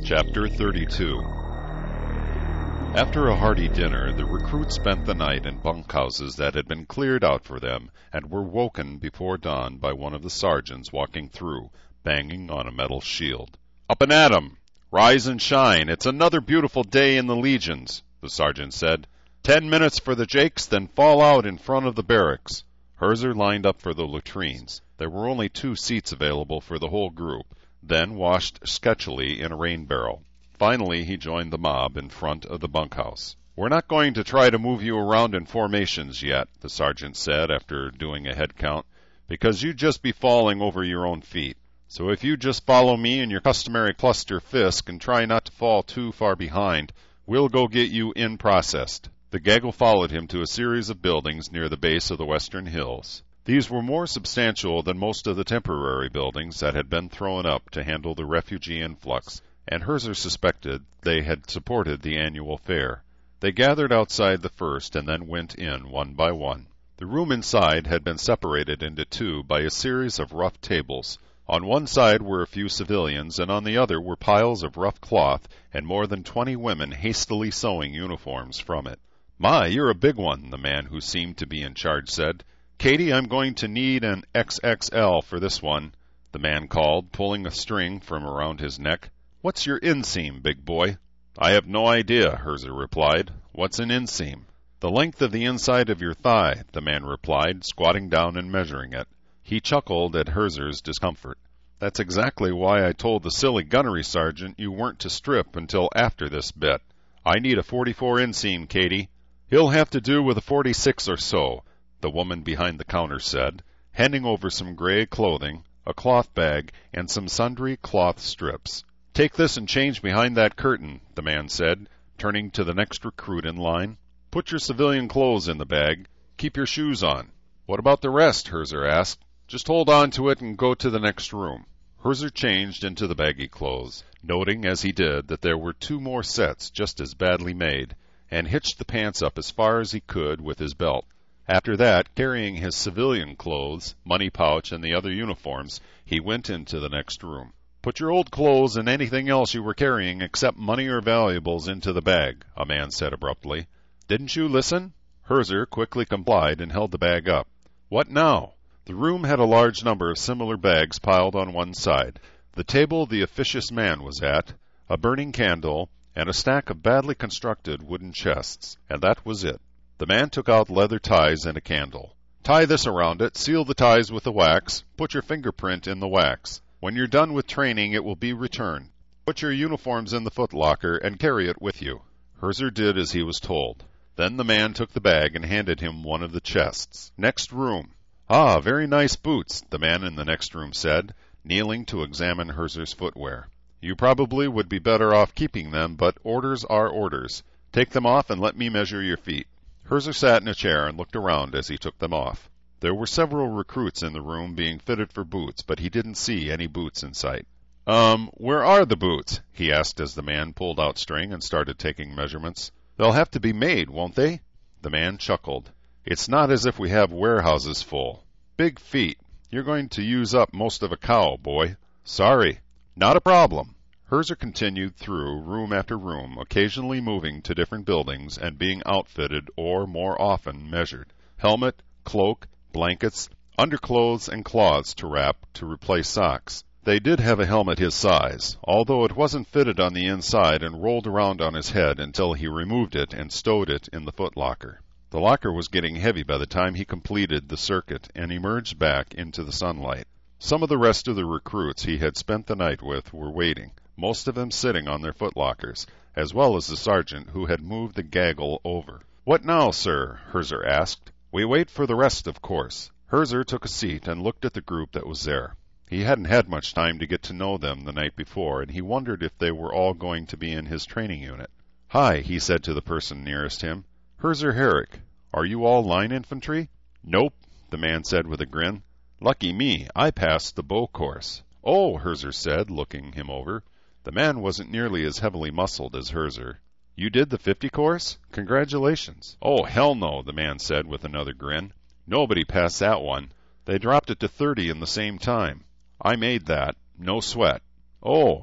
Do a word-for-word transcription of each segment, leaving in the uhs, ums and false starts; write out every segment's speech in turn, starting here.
Chapter thirty-two. After a hearty dinner, the recruits spent the night in bunkhouses that had been cleared out for them, and were woken before dawn by one of the sergeants walking through, banging on a metal shield. "Up and at 'em! Rise and shine! It's another beautiful day in the Legions," the sergeant said. "Ten minutes for the jakes, then fall out in front of the barracks." Herzer lined up for the latrines. There were only two seats available for the whole group, then washed sketchily in a rain barrel. Finally, he joined the mob in front of the bunkhouse. "We're not going to try to move you around in formations yet," the sergeant said after doing a head count, "because you'd just be falling over your own feet. So if you just follow me in your customary cluster Fisk and try not to fall too far behind, we'll go get you in processed." The gaggle followed him to a series of buildings near the base of the western hills. These were more substantial than most of the temporary buildings that had been thrown up to handle the refugee influx, and Herzer suspected they had supported the annual fair. They gathered outside the first and then went in one by one. The room inside had been separated into two by a series of rough tables. On one side were a few civilians, and on the other were piles of rough cloth and more than twenty women hastily sewing uniforms from it. "My, you're a big one," the man who seemed to be in charge said. "Katie, I'm going to need an X X L for this one," the man called, pulling a string from around his neck. "What's your inseam, big boy?" "I have no idea," Herzer replied. "What's an inseam?" "The length of the inside of your thigh," the man replied, squatting down and measuring it. He chuckled at Herzer's discomfort. "That's exactly why I told the silly gunnery sergeant you weren't to strip until after this bit. I need a forty-four inseam, Katie." "He'll have to do with a forty-six or so," the woman behind the counter said, handing over some gray clothing, a cloth bag, and some sundry cloth strips. "Take this and change behind that curtain," the man said, turning to the next recruit in line. "Put your civilian clothes in the bag. Keep your shoes on." "What about the rest?" Herzer asked. "Just hold on to it and go to the next room." Herzer changed into the baggy clothes, noting as he did that there were two more sets just as badly made, and hitched the pants up as far as he could with his belt. After that, carrying his civilian clothes, money pouch, and the other uniforms, he went into the next room. "Put your old clothes and anything else you were carrying except money or valuables into the bag," a man said abruptly. "Didn't you listen?" Herzer quickly complied and held the bag up. "What now?" The room had a large number of similar bags piled on one side, the table the officious man was at, a burning candle, and a stack of badly constructed wooden chests, and that was it. The man took out leather ties and a candle. "Tie this around it, seal the ties with the wax, put your fingerprint in the wax. When you're done with training, it will be returned. Put your uniforms in the footlocker and carry it with you." Herzer did as he was told. Then the man took the bag and handed him one of the chests. "Next room." "Ah, very nice boots," the man in the next room said, kneeling to examine Herzer's footwear. "You probably would be better off keeping them, but orders are orders. Take them off and let me measure your feet." Herzer sat in a chair and looked around as he took them off. There were several recruits in the room being fitted for boots, but he didn't see any boots in sight. Um, where are the boots?" he asked as the man pulled out string and started taking measurements. "They'll have to be made, won't they?" The man chuckled. "It's not as if we have warehouses full. Big feet. You're going to use up most of a cow, boy." "Sorry." "Not a problem." Herzer continued through room after room, occasionally moving to different buildings and being outfitted or, more often, measured. Helmet, cloak, blankets, underclothes, and cloths to wrap to replace socks. They did have a helmet his size, although it wasn't fitted on the inside and rolled around on his head until he removed it and stowed it in the footlocker. The locker was getting heavy by the time he completed the circuit and emerged back into the sunlight. Some of the rest of the recruits he had spent the night with were waiting, most of them sitting on their footlockers, as well as the sergeant who had moved the gaggle over. "What now, sir?" Herzer asked. "We wait for the rest, of course." Herzer took a seat and looked at the group that was there. He hadn't had much time to get to know them the night before, and he wondered if they were all going to be in his training unit. "Hi," he said to the person nearest him. "Herzer Herrick. Are you all line infantry?" "Nope," the man said with a grin. "Lucky me, I passed the bow course." "Oh," Herzer said, looking him over. The man wasn't nearly as heavily muscled as Herzer. "You did the fifty course? Congratulations." "Oh, hell no," the man said with another grin. "Nobody passed that one. They dropped it to thirty in the same time. I made that. No sweat." "Oh,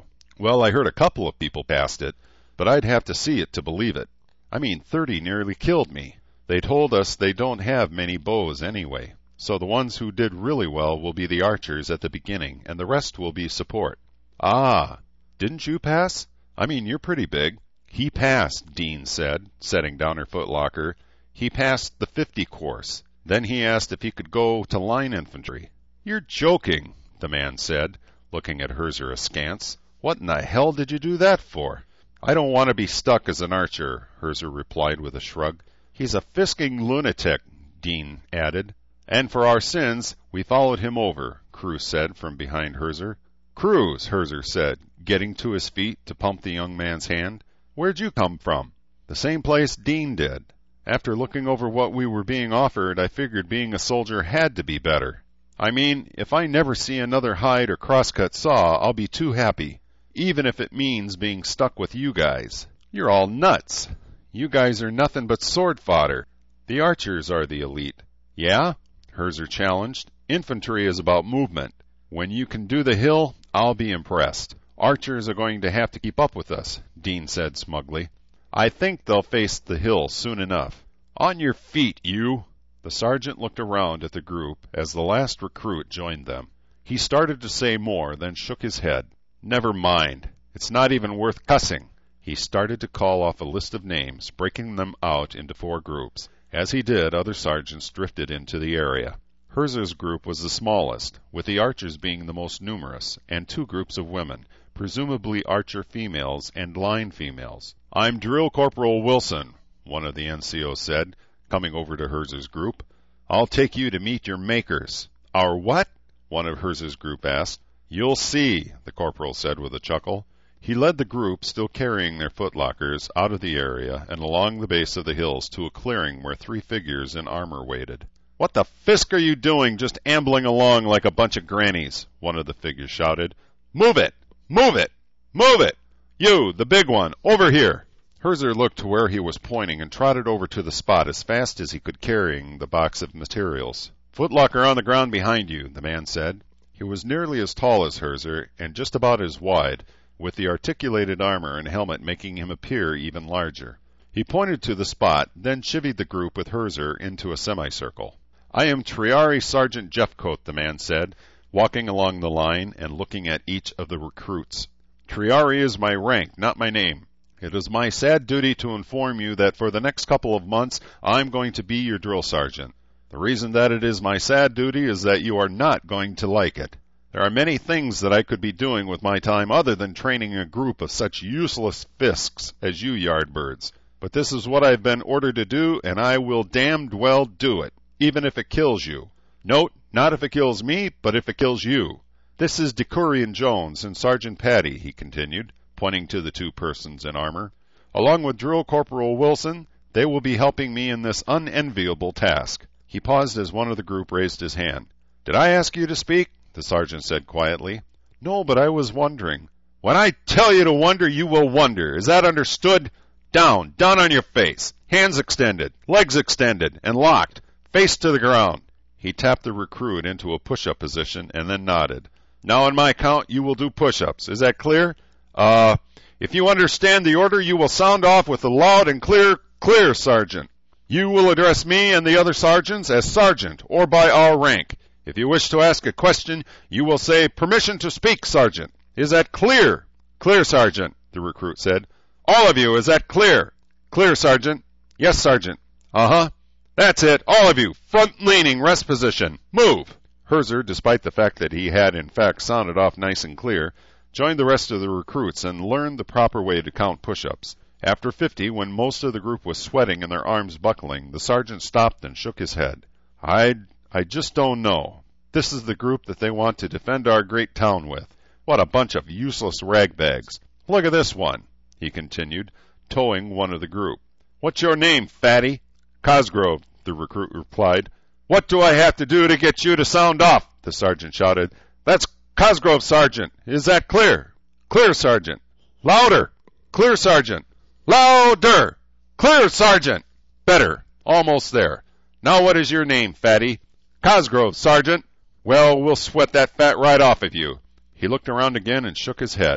Well, I heard a couple of people passed it, but I'd have to see it to believe it. I mean, thirty nearly killed me. They told us they don't have many bows anyway, so the ones who did really well will be the archers at the beginning, and the rest will be support. Ah, didn't you pass? I mean, you're pretty big. He passed, Dean said, setting down her footlocker. He passed the fifty course. Then he asked if he could go to line infantry. You're joking, the man said, looking at Herzer askance. What in the hell did you do that for? I don't want to be stuck as an archer, Herzer replied with a shrug. He's a fisking lunatic, Dean added. And for our sins, we followed him over, Cruz said from behind Herzer. Cruz, Herzer said, getting to his feet to pump the young man's hand. Where'd you come from? The same place Dean did. After looking over what we were being offered, I figured being a soldier had to be better. I mean, if I never see another hide or crosscut saw, I'll be too happy, even if it means being stuck with you guys. You're all nuts. You guys are nothing but sword fodder. The archers are the elite. Yeah? Herzer challenged. Infantry is about movement. When you can do the hill, I'll be impressed. Archers are going to have to keep up with us, Dean said smugly. I think they'll face the hill soon enough. On your feet, you! The sergeant looked around at the group as the last recruit joined them. He started to say more, then shook his head. Never mind. It's not even worth cussing. He started to call off a list of names, breaking them out into four groups. As he did, other sergeants drifted into the area. Herzer's group was the smallest, with the archers being the most numerous, and two groups of women, presumably archer females and line females. I'm Drill Corporal Wilson, one of the N C Os said, coming over to Herzer's group. I'll take you to meet your makers. Our what? One of Herzer's group asked. You'll see, the corporal said with a chuckle. He led the group, still carrying their footlockers, out of the area and along the base of the hills to a clearing where three figures in armor waited. What the fisk are you doing, just ambling along like a bunch of grannies? One of the figures shouted. Move it! Move it! Move it! You, the big one, over here! Herzer looked to where he was pointing and trotted over to the spot as fast as he could, carrying the box of materials. Footlocker on the ground behind you, the man said. He was nearly as tall as Herzer and just about as wide, with the articulated armor and helmet making him appear even larger. He pointed to the spot, then chivied the group with Herzer into a semicircle. I am Triari Sergeant Jeffcoat, the man said, walking along the line and looking at each of the recruits. Triari is my rank, not my name. It is my sad duty to inform you that for the next couple of months I'm going to be your drill sergeant. The reason that it is my sad duty is that you are not going to like it. There are many things that I could be doing with my time other than training a group of such useless fisks as you yardbirds. But this is what I've been ordered to do, and I will damned well do it, even if it kills you. Note, not if it kills me, but if it kills you. This is Decurion Jones and Sergeant Patty, he continued, pointing to the two persons in armor. Along with Drill Corporal Wilson, they will be helping me in this unenviable task. He paused as one of the group raised his hand. Did I ask you to speak? The sergeant said quietly. No, but I was wondering. When I tell you to wonder, you will wonder. Is that understood? Down, down on your face. Hands extended, legs extended, and locked. Face to the ground. He tapped the recruit into a push-up position and then nodded. Now on my count, you will do push-ups. Is that clear? Uh, if you understand the order, you will sound off with a loud and clear, clear, Sergeant. You will address me and the other sergeants as Sergeant or by our rank. If you wish to ask a question, you will say, Permission to speak, Sergeant. Is that clear? Clear, Sergeant, the recruit said. All of you, is that clear? Clear, Sergeant. Yes, Sergeant. Uh-huh. That's it, all of you. Front-leaning, rest position. Move. Herzer, despite the fact that he had in fact sounded off nice and clear, joined the rest of the recruits and learned the proper way to count push-ups. After fifty, when most of the group was sweating and their arms buckling, the sergeant stopped and shook his head. I I just don't know. This is the group that they want to defend our great town with. What a bunch of useless ragbags. Look at this one, he continued, towing one of the group. What's your name, fatty? Cosgrove, the recruit replied. What do I have to do to get you to sound off? The sergeant shouted. That's Cosgrove, Sergeant. Is that clear? Clear, Sergeant. Louder. Clear, Sergeant. Louder. Clear, Sergeant. Better. Almost there. Now what is your name, fatty? Cosgrove, Sergeant. Well, we'll sweat that fat right off of you. He looked around again and shook his head.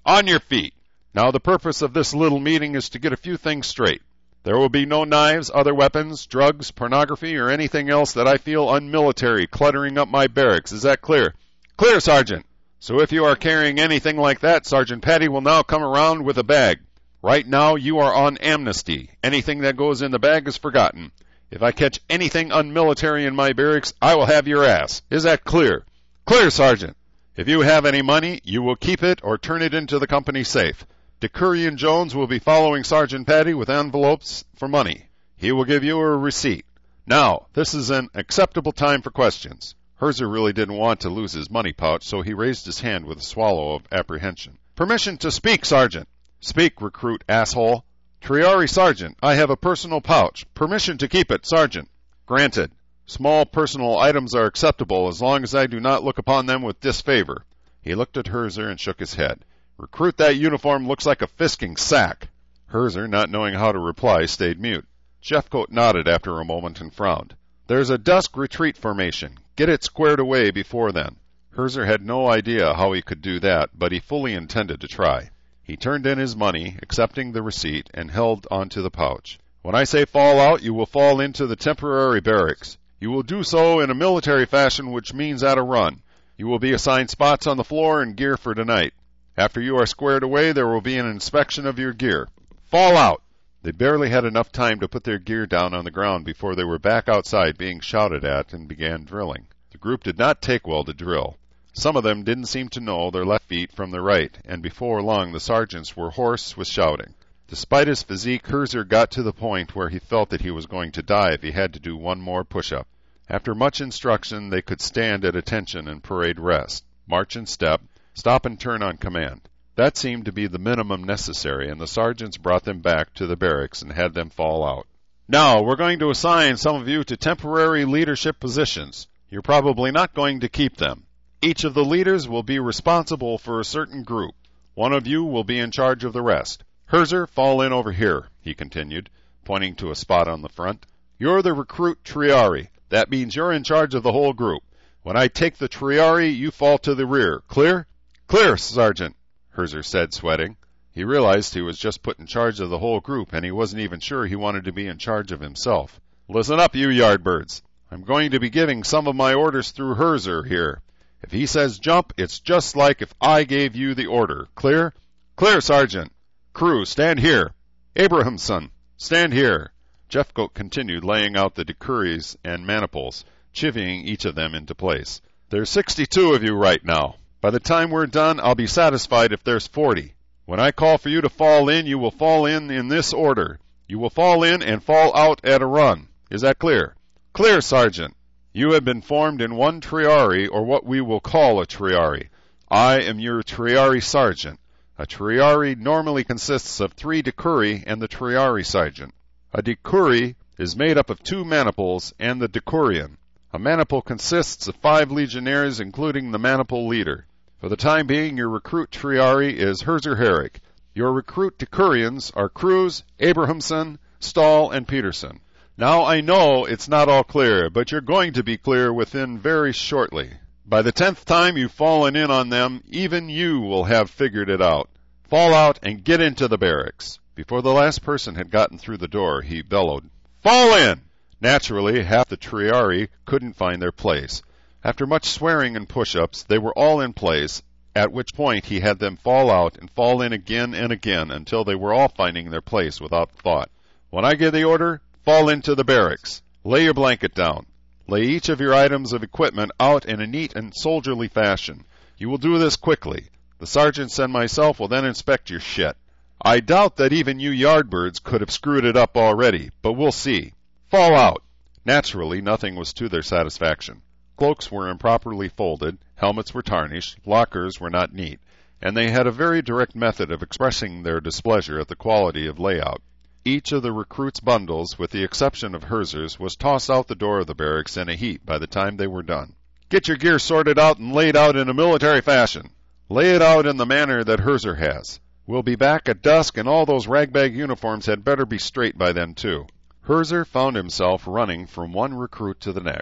On your feet! Now the purpose of this little meeting is to get a few things straight. There will be no knives, other weapons, drugs, pornography, or anything else that I feel unmilitary cluttering up my barracks. Is that clear? Clear, Sergeant! So if you are carrying anything like that, Sergeant Patty will now come around with a bag. Right now you are on amnesty. Anything that goes in the bag is forgotten. If I catch anything unmilitary in my barracks, I will have your ass. Is that clear? Clear, Sergeant! If you have any money, you will keep it or turn it into the company safe. DeCurry and Jones will be following Sergeant Patty with envelopes for money. He will give you a receipt. Now, this is an acceptable time for questions. Herzer really didn't want to lose his money pouch, so he raised his hand with a swallow of apprehension. Permission to speak, Sergeant. Speak, recruit asshole. Triari, Sergeant, I have a personal pouch. Permission to keep it, Sergeant. Granted. Small personal items are acceptable as long as I do not look upon them with disfavor. He looked at Herzer and shook his head. Recruit, that uniform looks like a fisking sack. Herzer, not knowing how to reply, stayed mute. Jeffcoat nodded after a moment and frowned. There's a dusk retreat formation. Get it squared away before then. Herzer had no idea how he could do that, but he fully intended to try. He turned in his money, accepting the receipt, and held onto the pouch. When I say fall out, you will fall into the temporary barracks. You will do so in a military fashion, which means at a run. You will be assigned spots on the floor and gear for tonight. After you are squared away, there will be an inspection of your gear. Fall out! They barely had enough time to put their gear down on the ground before they were back outside being shouted at and began drilling. The group did not take well to drill. Some of them didn't seem to know their left feet from their right, and before long the sergeants were hoarse with shouting. Despite his physique, Herzer got to the point where he felt that he was going to die if he had to do one more push-up. After much instruction, they could stand at attention and parade rest, march in step, stop and turn on command. That seemed to be the minimum necessary, and the sergeants brought them back to the barracks and had them fall out. Now, we're going to assign some of you to temporary leadership positions. You're probably not going to keep them. Each of the leaders will be responsible for a certain group. One of you will be in charge of the rest. Herzer, fall in over here, he continued, pointing to a spot on the front. You're the recruit Triari. That means you're in charge of the whole group. When I take the Triari, you fall to the rear. Clear? Clear, Sergeant, Herzer said, sweating. He realized he was just put in charge of the whole group, and he wasn't even sure he wanted to be in charge of himself. Listen up, you yardbirds. I'm going to be giving some of my orders through Herzer here. If he says jump, it's just like if I gave you the order. Clear? Clear, Sergeant. Crew, stand here. Abrahamson, stand here. Jeffcoat continued laying out the decurries and maniples, chivying each of them into place. There's sixty-two of you right now. By the time we're done, I'll be satisfied if there's forty. When I call for you to fall in, you will fall in in this order. You will fall in and fall out at a run. Is that clear? Clear, Sergeant. You have been formed in one Triari, or what we will call a Triari. I am your Triari Sergeant. A Triari normally consists of three Decurri and the Triari Sergeant. A Decurri is made up of two maniples and the Decurion. A maniple consists of five legionnaires, including the maniple leader. For the time being, your recruit Triari is Herzer Herrick. Your recruit Decurions are Cruz, Abrahamson, Stahl, and Peterson. Now, I know it's not all clear, but you're going to be clear within very shortly. By the tenth time you've fallen in on them, even you will have figured it out. Fall out and get into the barracks. Before the last person had gotten through the door, he bellowed, Fall in! Naturally, half the Triari couldn't find their place. After much swearing and push-ups, they were all in place, at which point he had them fall out and fall in again and again until they were all finding their place without thought. When I give the order, fall into the barracks. Lay your blanket down. Lay each of your items of equipment out in a neat and soldierly fashion. You will do this quickly. The sergeants and myself will then inspect your shit. I doubt that even you yardbirds could have screwed it up already, but we'll see. Fall out. Naturally, nothing was to their satisfaction. Cloaks were improperly folded, helmets were tarnished, lockers were not neat, and they had a very direct method of expressing their displeasure at the quality of layout. Each of the recruits' bundles, with the exception of Herzer's, was tossed out the door of the barracks in a heap by the time they were done. Get your gear sorted out and laid out in a military fashion. Lay it out in the manner that Herzer has. We'll be back at dusk, and all those ragbag uniforms had better be straight by then, too. Herzer found himself running from one recruit to the next,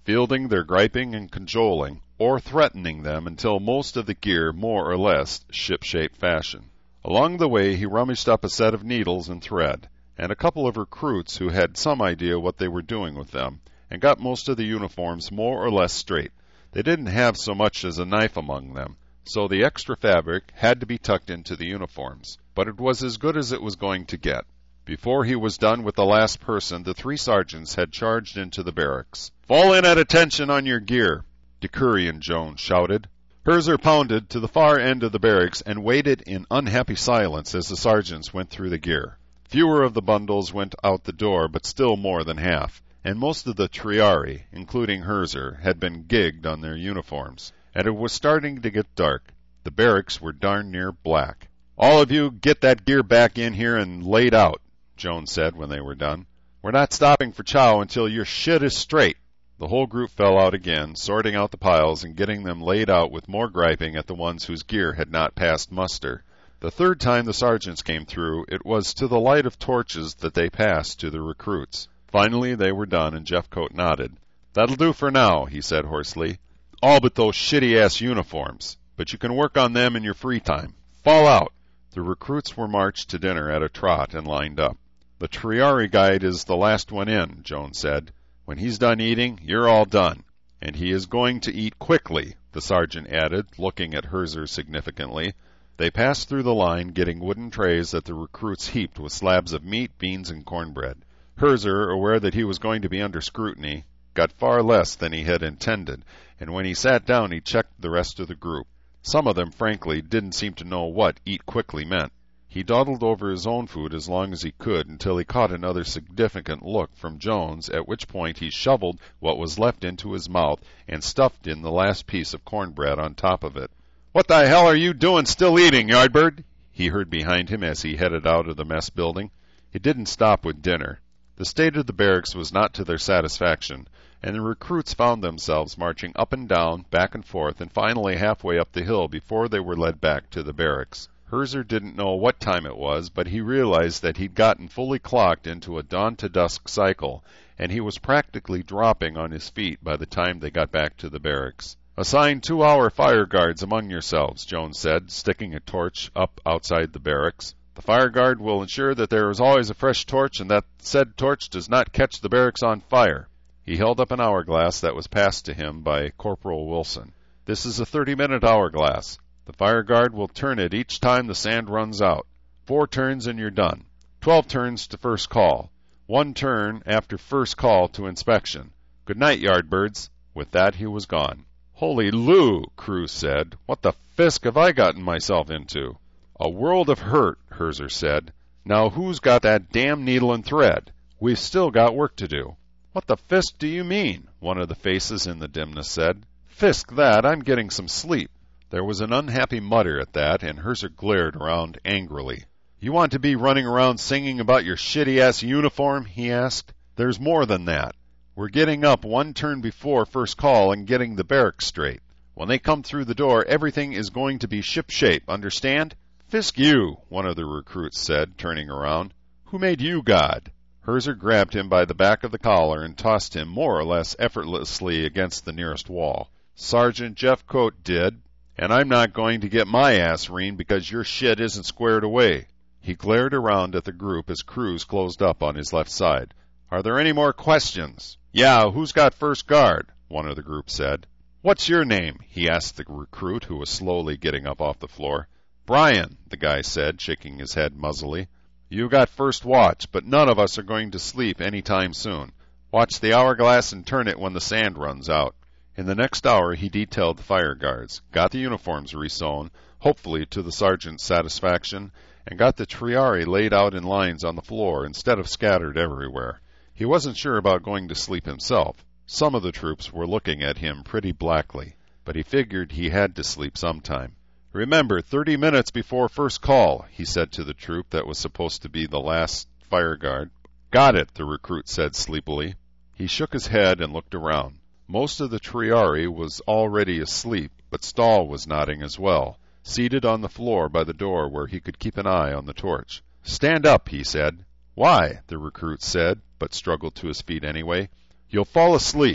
fielding their griping and cajoling, or threatening them until most of the gear more or less ship-shape fashion. Along the way he rummaged up a set of needles and thread, and a couple of recruits who had some idea what they were doing with them, and got most of the uniforms more or less straight. They didn't have so much as a knife among them, so the extra fabric had to be tucked into the uniforms, but it was as good as it was going to get. Before he was done with the last person, the three sergeants had charged into the barracks. "Fall in at attention on your gear," DeCurry and Jones shouted. Herzer pounded to the far end of the barracks and waited in unhappy silence as the sergeants went through the gear. Fewer of the bundles went out the door, but still more than half, and most of the triari, including Herzer, had been gigged on their uniforms, and it was starting to get dark. The barracks were darn near black. "All of you get that gear back in here and laid out," Jones said when they were done. "We're not stopping for chow until your shit is straight." The whole group fell out again, sorting out the piles and getting them laid out with more griping at the ones whose gear had not passed muster. The third time the sergeants came through, it was to the light of torches that they passed to the recruits. Finally they were done, and Jeffcoat nodded. "That'll do for now," he said hoarsely. "All but those shitty-ass uniforms. But you can work on them in your free time. Fall out." The recruits were marched to dinner at a trot and lined up. "The Triari guide is the last one in," Jones said. "When he's done eating, you're all done. And he is going to eat quickly," the sergeant added, looking at Herzer significantly. They passed through the line, getting wooden trays that the recruits heaped with slabs of meat, beans, and cornbread. Herzer, aware that he was going to be under scrutiny, got far less than he had intended, and when he sat down he checked the rest of the group. Some of them, frankly, didn't seem to know what eat quickly meant. He dawdled over his own food as long as he could until he caught another significant look from Jones, at which point he shoveled what was left into his mouth and stuffed in the last piece of cornbread on top of it. "What the hell are you doing still eating, Yardbird?" he heard behind him as he headed out of the mess building. It didn't stop with dinner. The state of the barracks was not to their satisfaction, and the recruits found themselves marching up and down, back and forth, and finally halfway up the hill before they were led back to the barracks. Herzer didn't know what time it was, but he realized that he'd gotten fully clocked into a dawn-to-dusk cycle, and he was practically dropping on his feet by the time they got back to the barracks. "Assign two-hour fire guards among yourselves," Jones said, sticking a torch up outside the barracks. "The fire guard will ensure that there is always a fresh torch and that said torch does not catch the barracks on fire." He held up an hourglass that was passed to him by Corporal Wilson. "This is a thirty-minute hourglass. The fire guard will turn it each time the sand runs out. Four turns and you're done. Twelve turns to first call. One turn after first call to inspection. Good night, Yardbirds." With that he was gone. "Holy Lou," Cruz said. "What the fisk have I gotten myself into?" "A world of hurt," Herzer said. "Now who's got that damn needle and thread? We've still got work to do." "What the fisk do you mean?" one of the faces in the dimness said. "Fisk that, I'm getting some sleep." There was an unhappy mutter at that, and Herzer glared around angrily. "You want to be running around singing about your shitty-ass uniform?" he asked. "There's more than that. We're getting up one turn before first call and getting the barracks straight. When they come through the door, everything is going to be ship-shape, understand?" "Fisk you," one of the recruits said, turning around. "Who made you God?" Herzer grabbed him by the back of the collar and tossed him more or less effortlessly against the nearest wall. "Sergeant Jeffcoat did. And I'm not going to get my ass reamed because your shit isn't squared away." He glared around at the group as Cruz closed up on his left side. "Are there any more questions?" "Yeah, who's got first guard?" one of the group said. "What's your name?" he asked the recruit who was slowly getting up off the floor. "Brian," the guy said, shaking his head muzzily. "You got first watch, but none of us are going to sleep any time soon. Watch the hourglass and turn it when the sand runs out." In the next hour he detailed the fire guards, got the uniforms resewn, hopefully to the sergeant's satisfaction, and got the triari laid out in lines on the floor instead of scattered everywhere. He wasn't sure about going to sleep himself. Some of the troops were looking at him pretty blackly, but he figured he had to sleep sometime. "Remember, thirty minutes before first call," he said to the troop that was supposed to be the last fire guard. "Got it," the recruit said sleepily. He shook his head and looked around. Most of the triari was already asleep, but Stahl was nodding as well, seated on the floor by the door where he could keep an eye on the torch. "Stand up," he said. "Why?" the recruit said, but struggled to his feet anyway. "You'll fall asleep.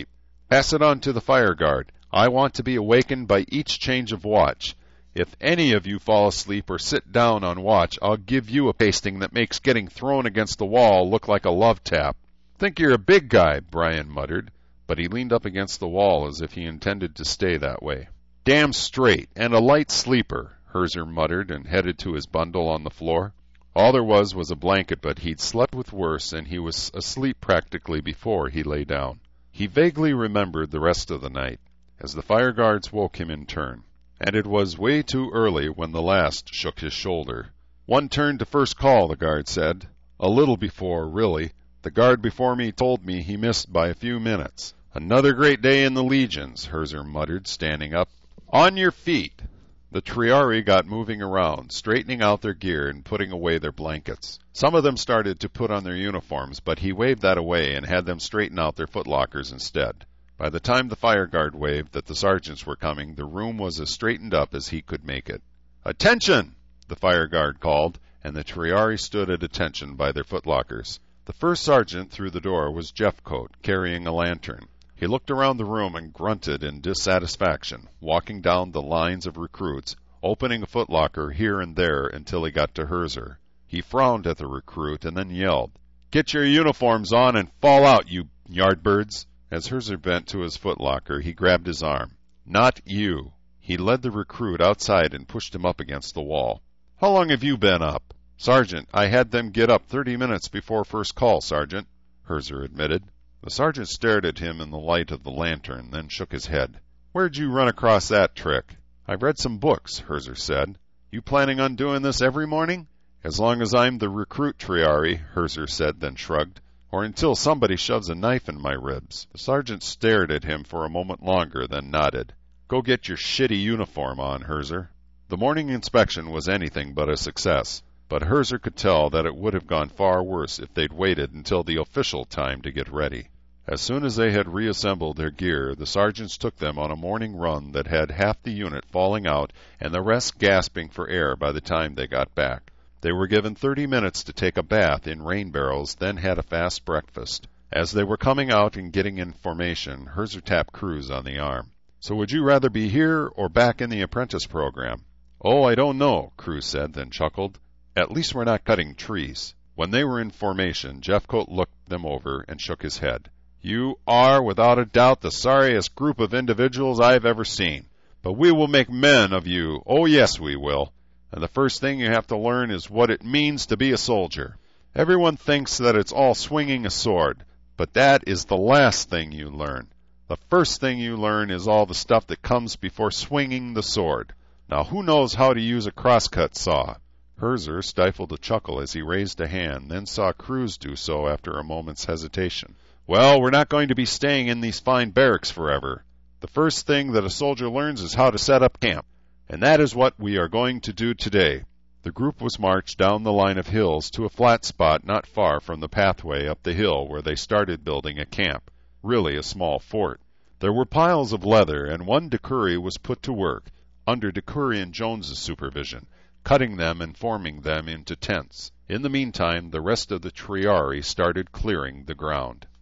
Pass it on to the fire guard. I want to be awakened by each change of watch. If any of you fall asleep or sit down on watch, I'll give you a pasting that makes getting thrown against the wall look like a love tap." "Think you're a big guy," Brian muttered, but he leaned up against the wall as if he intended to stay that way. "Damn straight, and a light sleeper," Herzer muttered and headed to his bundle on the floor. All there was was a blanket, but he'd slept with worse, and he was asleep practically before he lay down. He vaguely remembered the rest of the night, as the fire guards woke him in turn. And it was way too early when the last shook his shoulder. "One turn to first call," the guard said. "A little before, really. The guard before me told me he missed by a few minutes." "Another great day in the Legions," Herzer muttered, standing up. "On your feet!" The Triarii got moving around, straightening out their gear and putting away their blankets. Some of them started to put on their uniforms, but he waved that away and had them straighten out their footlockers instead. By the time the fire guard waved that the sergeants were coming, the room was as straightened up as he could make it. "Attention!" the fire guard called, and the Triarii stood at attention by their footlockers. The first sergeant through the door was Jeffcoat, carrying a lantern. He looked around the room and grunted in dissatisfaction, walking down the lines of recruits, opening a footlocker here and there until he got to Herzer. He frowned at the recruit and then yelled, "Get your uniforms on and fall out, you yardbirds!" As Herzer bent to his footlocker, he grabbed his arm. "Not you." He led the recruit outside and pushed him up against the wall. "How long have you been up?" "Sergeant, I had them get up thirty minutes before first call, Sergeant," Herzer admitted. The sergeant stared at him in the light of the lantern, then shook his head. "Where'd you run across that trick?" "I've read some books," Herzer said. "You planning on doing this every morning?" "As long as I'm the recruit Triarii," Herzer said, then shrugged. "Or until somebody shoves a knife in my ribs." The sergeant stared at him for a moment longer, then nodded. "Go get your shitty uniform on, Herzer." The morning inspection was anything but a success, but Herzer could tell that it would have gone far worse if they'd waited until the official time to get ready. As soon as they had reassembled their gear, the sergeants took them on a morning run that had half the unit falling out and the rest gasping for air by the time they got back. They were given thirty minutes to take a bath in rain barrels, then had a fast breakfast. As they were coming out and getting in formation, Herzer tapped Cruz on the arm. "So would you rather be here or back in the apprentice program?" "Oh, I don't know," Cruz said, then chuckled. "At least we're not cutting trees." When they were in formation, Jeffcoat looked them over and shook his head. "You are, without a doubt, the sorriest group of individuals I've ever seen. But we will make men of you. Oh, yes, we will. And the first thing you have to learn is what it means to be a soldier. Everyone thinks that it's all swinging a sword, but that is the last thing you learn. The first thing you learn is all the stuff that comes before swinging the sword. Now, who knows how to use a crosscut saw?" Herzer stifled a chuckle as he raised a hand, then saw Cruz do so after a moment's hesitation. "Well, we're not going to be staying in these fine barracks forever. The first thing that a soldier learns is how to set up camp, and that is what we are going to do today." The group was marched down the line of hills to a flat spot not far from the pathway up the hill where they started building a camp, really a small fort. There were piles of leather, and one Decuri was put to work, under Decurion Jones's supervision, cutting them and forming them into tents. In the meantime, the rest of the Triarii started clearing the ground.